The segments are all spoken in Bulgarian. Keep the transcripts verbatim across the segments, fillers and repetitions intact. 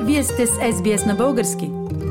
Вие сте с Ес Би Ес на български.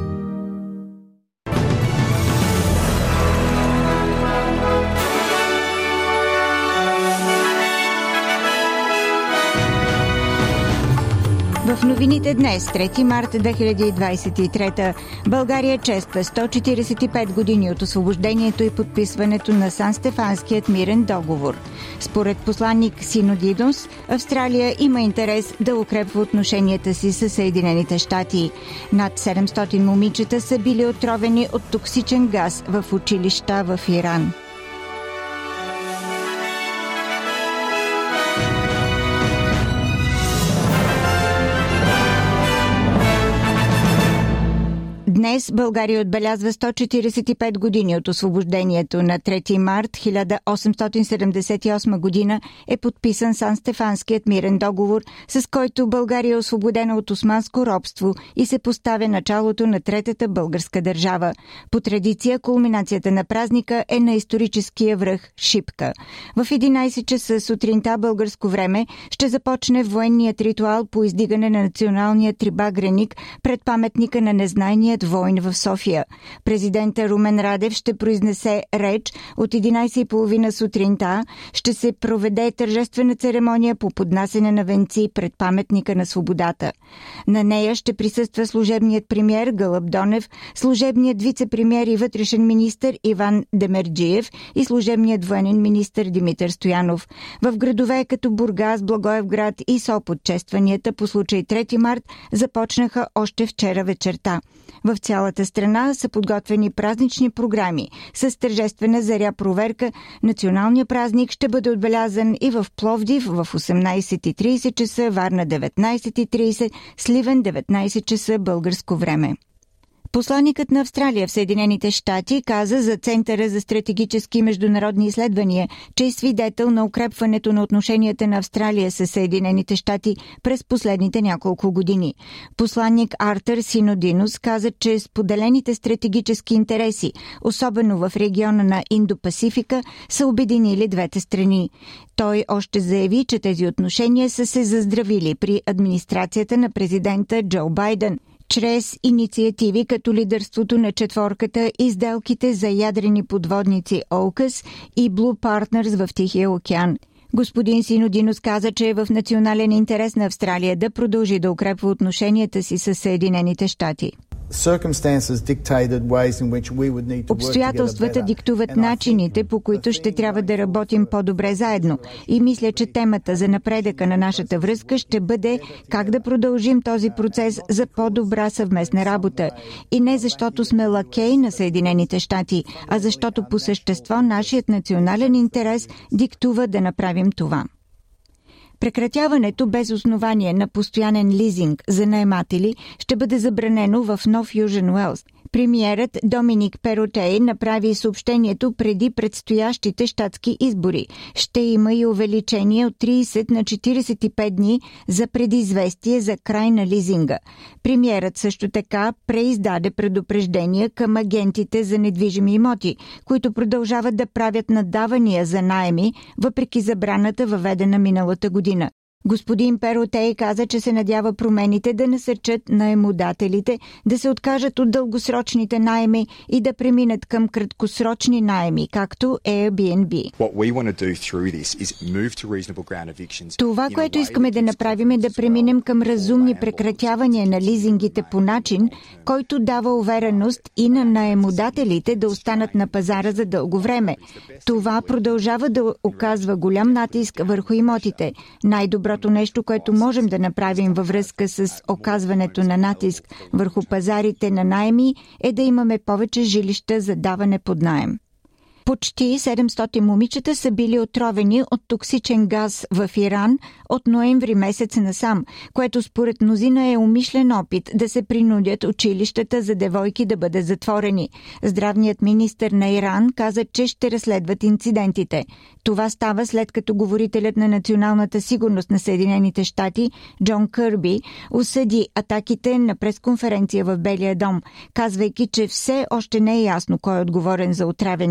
В новините днес, трети март две хиляди двадесет и трета, България чества сто четиридесет и пет години от освобождението и подписването на Сан-Стефанският мирен договор. Според посланник Синодидос, Австралия има интерес да укрепва отношенията си с Съединените щати. Над седемстотин момичета са били отровени от токсичен газ в училища в Иран. Днес България отбелязва сто четиридесет и пет години от освобождението. На трети март хиляда осемстотин седемдесет и осма година е подписан Сан-Стефанският мирен договор, с който България е освободена от османско робство и се поставя началото на третата българска държава. По традиция, кулминацията на празника е на историческия връх Шипка. В единадесет часа сутринта българско време ще започне военният ритуал по издигане на националния трибагреник пред паметника на незнайният войн в София. Президента Румен Радев ще произнесе реч от единадесет и половина сутринта. Ще се проведе тържествена церемония по поднасене на венци пред паметника на свободата. На нея ще присъства служебният премиер Гълъб Донев, служебният вице-премиер и вътрешен министър Иван Демерджиев и служебният военен министър Димитър Стоянов. В градове като Бургас, Благоевград и Сопот честванията по случай трети март започнаха още вчера вечерта. В цялата страна са подготвени празнични програми. С тържествена заря проверка националният празник ще бъде отбелязан и в Пловдив в осемнадесет и тридесет часа, Варна деветнадесет и тридесет, Сливен деветнадесет часа българско време. Посланикът на Австралия в Съединените щати каза за Центъра за стратегически международни изследвания, че е свидетел на укрепването на отношенията на Австралия с Съединените щати през последните няколко години. Посланник Артър Синодинос каза, че споделените стратегически интереси, особено в региона на Индо-Пасифика, са обединили двете страни. Той още заяви, че тези отношения са се заздравили при администрацията на президента Джо Байден, чрез инициативи като лидерството на четворката и сделките за ядрени подводници Окъс и Blue Partners в Тихия океан. Господин Синодинос каза, че е в национален интерес на Австралия да продължи да укрепва отношенията си с Съединените щати. Обстоятелствата диктуват начините, по които ще трябва да работим по-добре заедно. И мисля, че темата за напредъка на нашата връзка ще бъде как да продължим този процес за по-добра съвместна работа. И не защото сме лакей на Съединените щати, а защото по същество нашият национален интерес диктува да направим това. Прекратяването без основание на постоянен лизинг за наематели ще бъде забранено в Нов Южен Уелс. Премиерът Доминик Перотей направи съобщението преди предстоящите щатски избори. Ще има и увеличение от тридесет на четиридесет и пет дни за предизвестие за край на лизинга. Премиерът също така преиздаде предупреждения към агентите за недвижими имоти, които продължават да правят наддавания за наеми, въпреки забраната въведена миналата година. Господин Перотей каза, че се надява промените да насърчат наемодателите да се откажат от дългосрочните наеми и да преминат към краткосрочни наеми, както Airbnb. Това, което искаме да направим, е да преминем към разумни прекратявания на лизингите по начин, който дава увереност и на наемодателите да останат на пазара за дълго време. Това продължава да оказва голям натиск върху имотите. Най-добро нещо, което можем да направим във връзка с оказването на натиск върху пазарите на наеми, е да имаме повече жилища за даване под наем. Почти седемстотин момичета са били отровени от токсичен газ в Иран от ноември месец насам, което според мнозина е умишлен опит да се принудят училищата за девойки да бъдат затворени. Здравният министър на Иран каза, че ще разследват инцидентите. Това става след като говорителят на националната сигурност на Съединените щати Джон Кърби осъди атаките на пресконференция в Белия дом, казвайки, че все още не е ясно кой е отговорен за отравянията.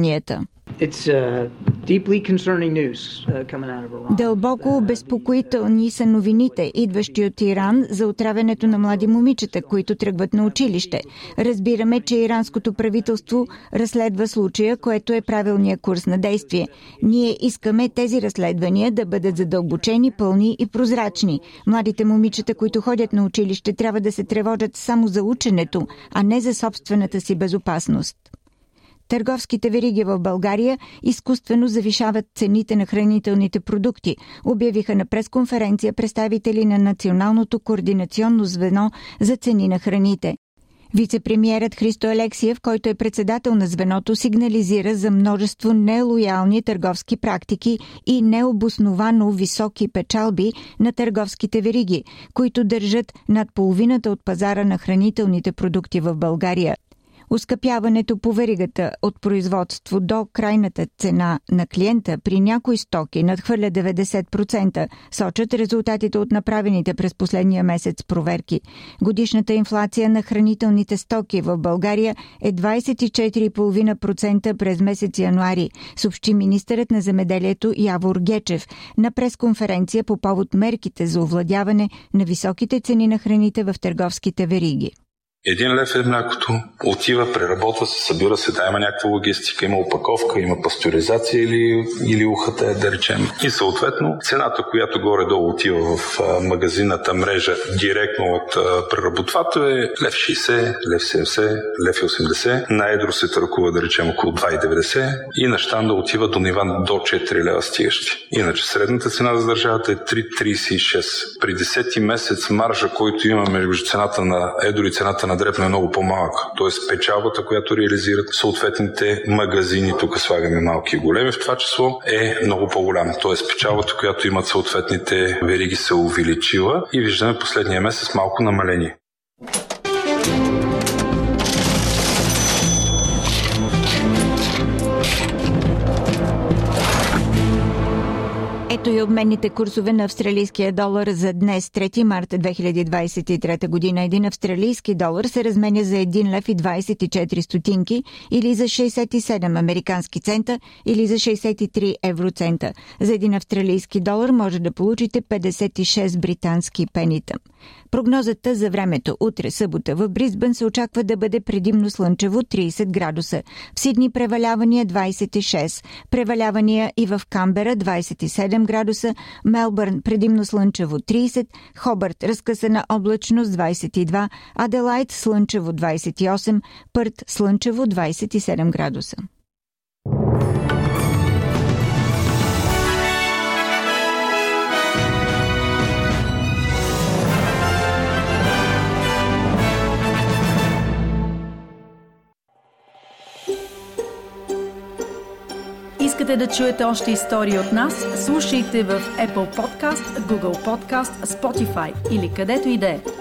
Дълбоко обезпокоителни са новините, идващи от Иран, за отравянето на млади момичета, които тръгват на училище. Разбираме, че иранското правителство разследва случая, което е правилният курс на действие. Ние искаме тези разследвания да бъдат задълбочени, пълни и прозрачни. Младите момичета, които ходят на училище, трябва да се тревожат само за ученето, а не за собствената си безопасност. Търговските вериги в България изкуствено завишават цените на хранителните продукти, обявиха на пресконференция представители на Националното координационно звено за цени на храните. Вицепремиерът Христо Алексиев, който е председател на звеното, сигнализира за множество нелоялни търговски практики и необосновано високи печалби на търговските вериги, които държат над половината от пазара на хранителните продукти в България. Оскъпяването по веригата от производство до крайната цена на клиента при някои стоки надхвърля деветдесет процента, сочат резултатите от направените през последния месец проверки. Годишната инфлация на хранителните стоки в България е двадесет и четири цяло и пет процента през месец януари, съобщи министърът на земеделието Явор Гечев на пресконференция по повод мерките за овладяване на високите цени на храните в търговските вериги. Един лев е млякото, отива, преработва се, събира се, да има някаква логистика, има опаковка, има пастеризация или, или ухата, да речем. И съответно цената, която горе-долу отива в а, магазината мрежа директно от а, преработвателя е лев шейсет, лев седемдесет, лев осемдесет. На едро се търкува, да речем, около два и деветдесет и на щанда отива до нива до четири лева стигащи. Иначе средната цена за държавата е три тридесет и шест. При десети месец маржа, който имаме между цената на едро и цената на дребно е много по-малка. Тоест печалбата, която реализират съответните магазини, тук слагаме малки и големи, в това число е много по-голяма. Тоест печалбата, която имат съответните вериги, се увеличила и виждаме последния месец малко намаление. Ето и обменните курсове на австралийския долар за днес, трети март две хиляди двадесет и трета година. Един австралийски долар се разменя за един лев и двадесет и четири стотинки или за шейсет и седем американски цента или за шейсет и три евроцента. За един австралийски долар може да получите петдесет и шест британски пенита. Прогнозата за времето утре, събота, в Бризбън се очаква да бъде предимно слънчево тридесет градуса. В Сидни превалявания двадесет и шест, превалявания и в Камбера двадесет и седем градуса, Мелбърн предимно слънчево тридесет, Хобърт разкъсана облачност двадесет и два, Аделайд слънчево двадесет и осем, Пърт слънчево двадесет и седем градуса. Искате да чуете още истории от нас? Слушайте в Apple Podcast, Google Podcast, Spotify или където и да е.